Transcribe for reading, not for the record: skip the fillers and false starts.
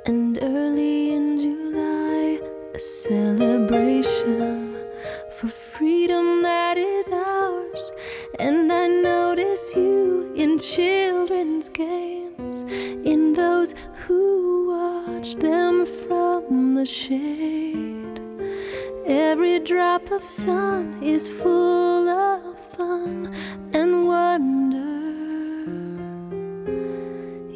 And early in July, a celebration for freedom that is ours. And I notice you in children's games, in those who watch them from the shade. Every drop of sun is full of fun and wonder.